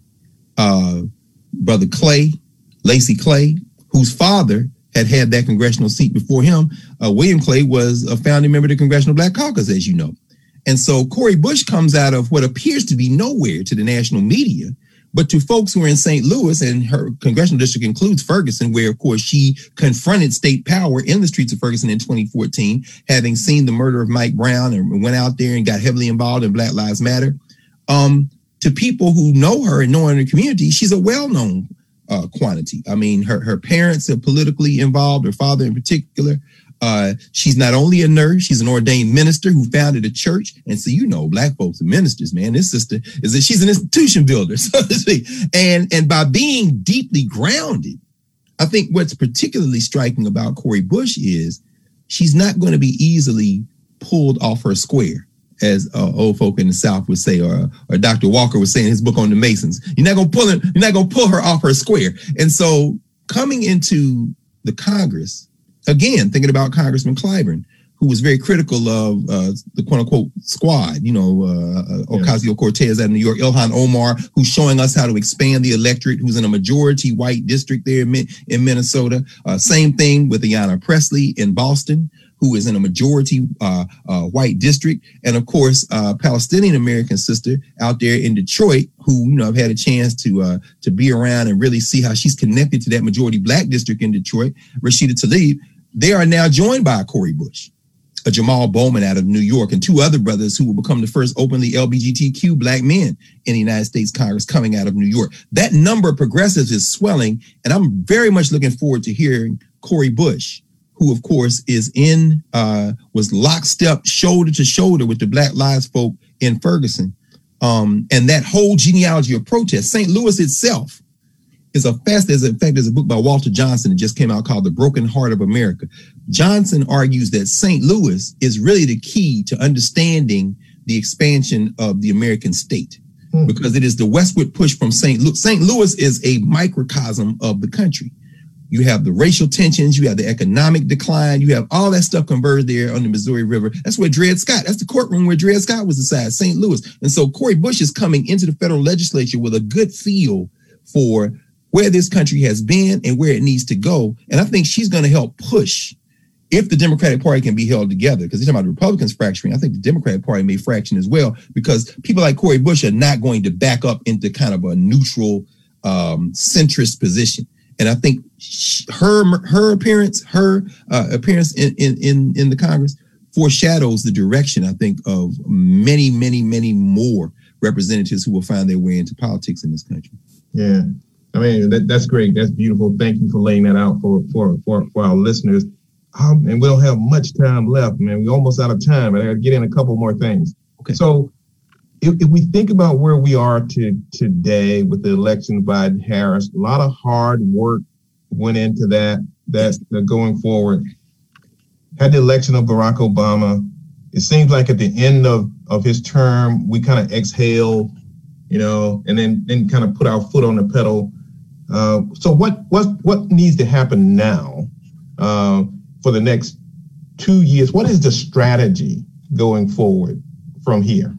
uh, Brother Clay, Lacy Clay, whose father had had that congressional seat before him. Uh, William Clay was a founding member of the Congressional Black Caucus, as you know. And so Cori Bush comes out of what appears to be nowhere to the national media, but to folks who are in Saint Louis, and her congressional district includes Ferguson, where, of course, she confronted state power in the streets of Ferguson in twenty fourteen, having seen the murder of Mike Brown and went out there and got heavily involved in Black Lives Matter. Um, to people who know her and know her in the community, she's a well-known uh, quantity. I mean, her, her parents are politically involved, her father in particular. Uh, she's not only a nurse, she's an ordained minister who founded a church. And so, you know, Black folks are ministers, man. This sister is that she's an institution builder, so to speak. And, and by being deeply grounded, I think what's particularly striking about Cori Bush is she's not going to be easily pulled off her square, as uh, old folk in the South would say, or, or Doctor Walker was saying in his book on the Masons. You're not going to pull it, you're not going to pull her off her square. And so coming into the Congress, again, thinking about Congressman Clyburn, who was very critical of uh, the quote unquote squad, you know, uh, Ocasio-Cortez out of New York, Ilhan Omar, who's showing us how to expand the electorate, who's in a majority white district there in, in Minnesota. Uh, same thing with Ayanna Pressley in Boston, who is in a majority uh, uh, white district. And of course, uh, Palestinian American sister out there in Detroit, who, you know, I've had a chance to uh, to be around and really see how she's connected to that majority Black district in Detroit, Rashida Tlaib. They are now joined by Cori Bush, a Jamal Bowman out of New York, and two other brothers who will become the first openly L G B T Q Black men in the United States Congress coming out of New York. That number of progressives is swelling, and I'm very much looking forward to hearing Cori Bush, who, of course, is in, uh, was lockstep, shoulder to shoulder with the Black Lives folk in Ferguson. Um, and that whole genealogy of protest. Saint Louis itself is a fast, there's in fact, there's a book by Walter Johnson that just came out called The Broken Heart of America. Johnson argues that Saint Louis is really the key to understanding the expansion of the American state, hmm. because it is the westward push from Saint Louis. Saint Louis is a microcosm of the country. You have the racial tensions, you have the economic decline, you have all that stuff converged there on the Missouri River. That's where Dred Scott, that's the courtroom where Dred Scott was decided, Saint Louis. And so Cori Bush is coming into the federal legislature with a good feel for where this country has been and where it needs to go. And I think she's going to help push, if the Democratic Party can be held together, because they're talking about the Republicans fracturing, I think the Democratic Party may fraction as well, because people like Cori Bush are not going to back up into kind of a neutral um, centrist position. And I think she, her her appearance, her uh, appearance in, in, in, in the Congress foreshadows the direction, I think, of many, many, many more representatives who will find their way into politics in this country. Yeah. I mean, that, that's great. That's beautiful. Thank you for laying that out for for for, for our listeners. Um, and we don't have much time left, man. We're almost out of time, but I got to get in a couple more things. Okay. So if, if we think about where we are to today with the election of Biden-Harris, a lot of hard work went into that, that, that going forward. Had the election of Barack Obama. It seems like at the end of, of his term, we kind of exhaled, you know, and then, then kind of put our foot on the pedal. Uh, so what what what needs to happen now uh, for the next two years? What is the strategy going forward from here?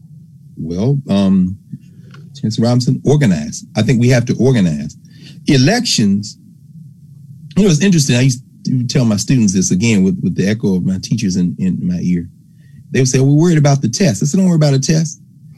Well, um, Chancellor Robinson, organize. I think we have to organize. Elections, you know, it's interesting. I used to tell my students this again with, with the echo of my teachers in, in my ear, they would say, we're worried about the test. I said, don't worry about a test.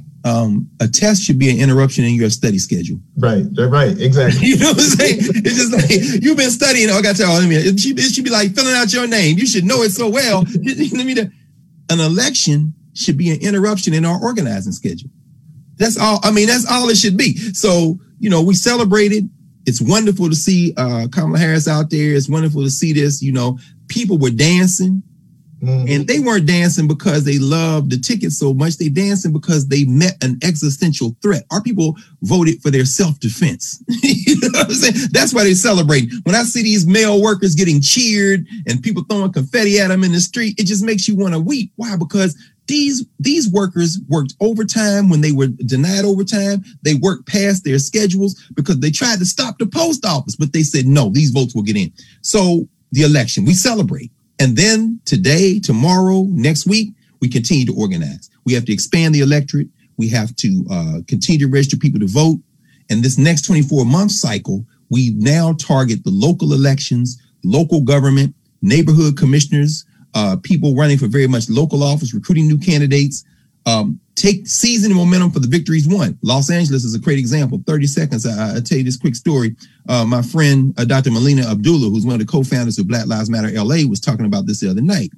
Um, a test should be an interruption in your study schedule. Right, right, exactly. You know what I'm saying? It's just like, you've been studying. Oh, I got to tell you, it should, it should be like filling out your name. You should know it so well. Let me. An election should be an interruption in our organizing schedule. That's all. I mean, that's all it should be. So, you know, we celebrated. It's wonderful to see uh, Kamala Harris out there. It's wonderful to see this. You know, people were dancing. Mm-hmm. And they weren't dancing because they loved the ticket so much. They dancing because they met an existential threat. Our people voted for their self-defense. You know what I'm saying? That's why they celebrate. When I see these male workers getting cheered and people throwing confetti at them in the street, it just makes you want to weep. Why? Because these these workers worked overtime when they were denied overtime. They worked past their schedules because they tried to stop the post office, but they said, no, these votes will get in. So the election, we celebrate. And then today, tomorrow, next week, we continue to organize. We have to expand the electorate. We have to uh, continue to register people to vote. And this next twenty-four month cycle, we now target the local elections, local government, neighborhood commissioners, uh, people running for very much local office, recruiting new candidates, um, take seizing the momentum for the victories won. Los Angeles is a great example. thirty seconds. I, I'll tell you this quick story. Uh, my friend, uh, Doctor Melina Abdullah, who's one of the co-founders of Black Lives Matter L A, was talking about this the other night.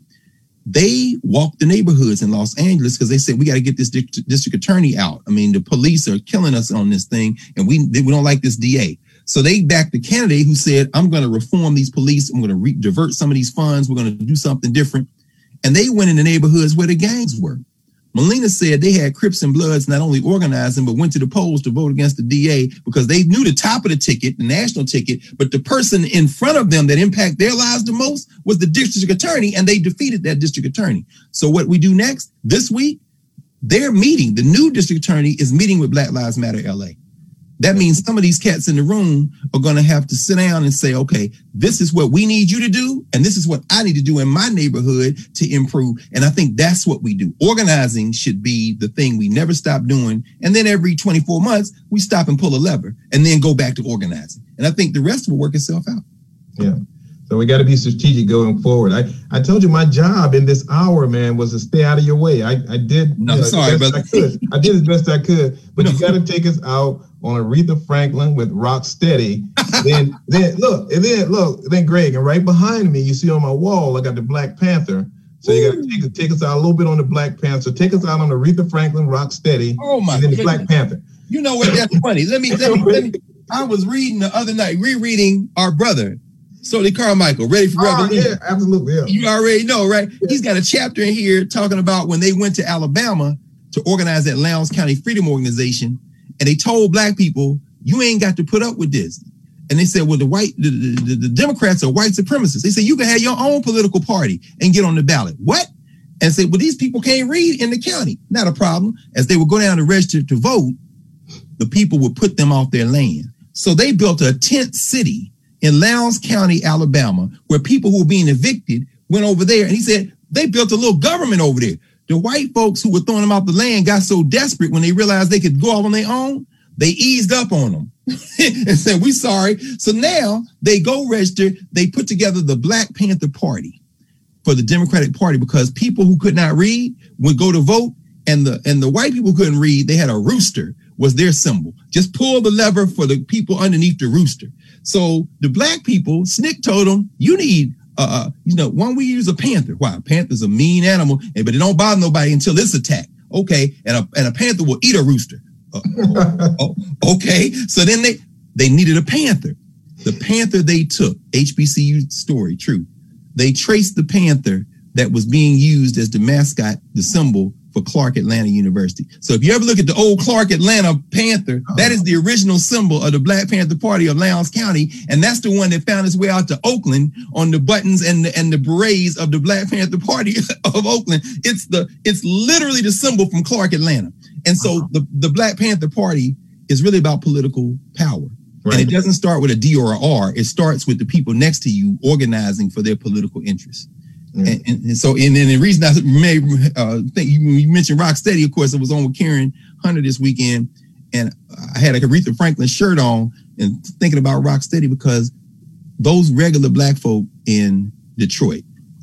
They walked the neighborhoods in Los Angeles because they said, we got to get this di- district attorney out. I mean, the police are killing us on this thing, and we, we don't like this D A. So they backed the candidate who said, I'm going to reform these police. I'm going to re- divert some of these funds. We're going to do something different. And they went in the neighborhoods where the gangs were. Melina said they had Crips and Bloods not only organizing, but went to the polls to vote against the D A because they knew the top of the ticket, the national ticket, but the person in front of them that impacted their lives the most was the district attorney, and they defeated that district attorney. So what we do next, this week, they're meeting, the new district attorney is meeting with Black Lives Matter L A. That means some of these cats in the room are going to have to sit down and say, okay, this is what we need you to do. And this is what I need to do in my neighborhood to improve. And I think that's what we do. Organizing should be the thing we never stop doing. And then every twenty-four months, we stop and pull a lever and then go back to organizing. And I think the rest will work itself out. Yeah. So we got to be strategic going forward. I, I told you my job in this hour, man, was to stay out of your way. I, I did. No, you know, sorry, brother. I, could. I did as best I could, but No. you got to take us out on Aretha Franklin with Rock Steady. then, then look, and then look, then Greg, and right behind me, you see on my wall, I got the Black Panther. So you got to take, take us out a little bit on the Black Panther. Take us out on Aretha Franklin, Rock Steady. Oh my and then the goodness. Black Panther. You know what? That's funny. Let me, let me, let me. I was reading the other night, rereading our brother, Sully Carmichael, Ready for Oh, Revolution. yeah, absolutely. Yeah. You already know, right? Yeah. He's got a chapter in here talking about when they went to Alabama to organize that Lowndes County Freedom Organization, and they told black people, you ain't got to put up with this. And they said, well, the white, the, the, the Democrats are white supremacists. They said, you can have your own political party and get on the ballot. What? And say, well, these people can't read in the county. Not a problem. As they would go down to register to vote, the people would put them off their land. So they built a tent city in Lowndes County, Alabama, where people who were being evicted went over there. And he said, they built a little government over there. The white folks who were throwing them off the land got so desperate when they realized they could go off on their own, they eased up on them and said, we sorry. So now they go register. They put together the Black Panther Party for the Democratic Party because people who could not read would go to vote, and the and the white people who couldn't read, they had a rooster was their symbol. Just pull the lever for the people underneath the rooster. So the black people, S N C C told them, you need, uh, you know, why don't we use a panther? Why? A panther's a mean animal, but it don't bother nobody until it's attacked. Okay, and a, and a panther will eat a rooster. Uh, oh, okay, so then they, they needed a panther. The panther they took, H B C U story, true. They traced the panther that was being used as the mascot, the symbol for Clark Atlanta University. So if you ever look at the old Clark Atlanta Panther, that is the original symbol of the Black Panther Party of Lowndes County. And that's the one that found its way out to Oakland on the buttons and the, and the berets of the Black Panther Party of Oakland. It's the it's literally the symbol from Clark Atlanta. And so the, the Black Panther Party is really about political power. Right. And it doesn't start with a D or a R. It starts with the people next to you organizing for their political interests. Mm. And, and, and so, and then the reason I may uh, think you, you mentioned Rocksteady, of course, I was on with Karen Hunter this weekend, and I had a Aretha Franklin shirt on and thinking about Rocksteady because those regular black folk in Detroit,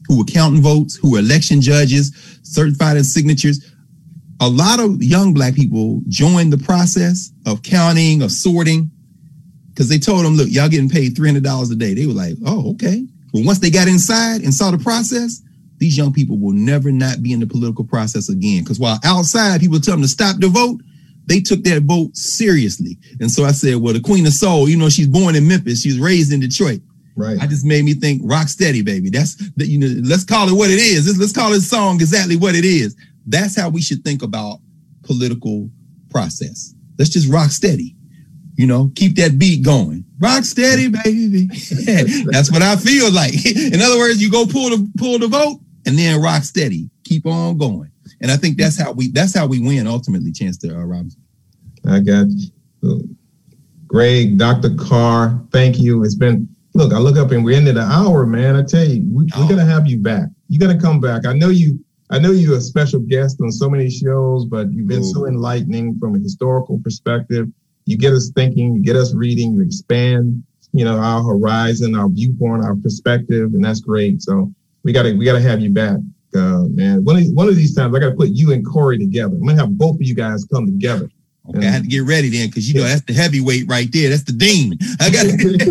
who were counting votes, who were election judges, certified in signatures. A lot of young black people joined the process of counting, of sorting, because they told them, look, y'all getting paid three hundred dollars a day. They were like, oh, okay. But once they got inside and saw the process, these young people will never not be in the political process again. Because while outside, people tell them to stop the vote, they took that vote seriously. And so I said, well, the Queen of Soul, you know, she's born in Memphis. She was raised in Detroit. Right. I just made me think rock steady, baby. That's, the, you know, let's call it what it is. Let's, let's call this song exactly what it is. That's how we should think about political process. Let's just rock steady. You know, keep that beat going. Rock steady, baby. That's what I feel like. In other words, you go pull the pull the vote and then rock steady. Keep on going. And I think that's how we that's how we win ultimately, Chancellor uh, Robinson. I got you. Greg, Doctor Carr, thank you. It's been, look, I look up and we're into the hour, man. I tell you, we, oh. we're going to have you back. You got to come back. I know you, I know you're a special guest on so many shows, but you've been Ooh. so enlightening from a historical perspective. You get us thinking, you get us reading, you expand, you know, our horizon, our viewpoint, our perspective, and that's great. So we got to, we got to have you back, uh, man. One of, one of these times, I got to put you and Corey together. I'm going to have both of you guys come together. Okay, and I had to get ready then, because you know that's the heavyweight right there. That's the dean. I got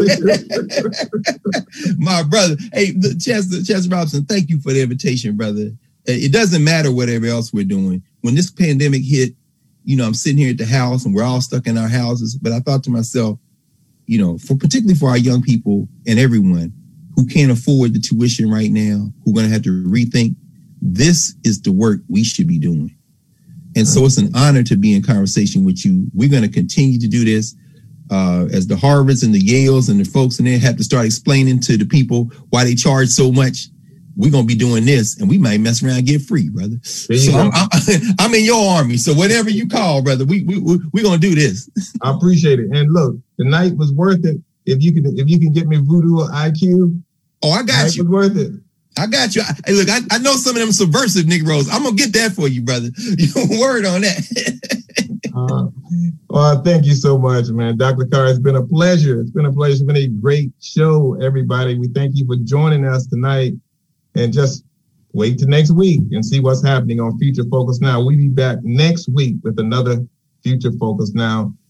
my brother. Hey, Chancellor, Chancellor Robinson, thank you for the invitation, brother. It doesn't matter whatever else we're doing. When this pandemic hit, you know, I'm sitting here at the house and we're all stuck in our houses. But I thought to myself, you know, for particularly for our young people and everyone who can't afford the tuition right now, who are going to have to rethink, this is the work we should be doing. And so it's an honor to be in conversation with you. We're going to continue to do this uh, as the Harvards and the Yales and the folks in there have to start explaining to the people why they charge so much. We're going to be doing this and we might mess around and get free, brother. So I'm, I'm, I'm in your army. So whatever you call, brother, we, we, we, we're going to do this. I appreciate it. And look, the night was worth it. If you can, if you can get me Voodoo or I Q. Oh, I got you. It was worth it. I got you. Hey, look, I, I know some of them subversive Negroes. I'm going to get that for you, brother. Word on that. uh, well, thank you so much, man. Doctor Carr, it's been a pleasure. It's been a pleasure. It's been a great show, everybody. We thank you for joining us tonight. And just wait till next week and see what's happening on Future Focus Now. We'll be back next week with another Future Focus Now.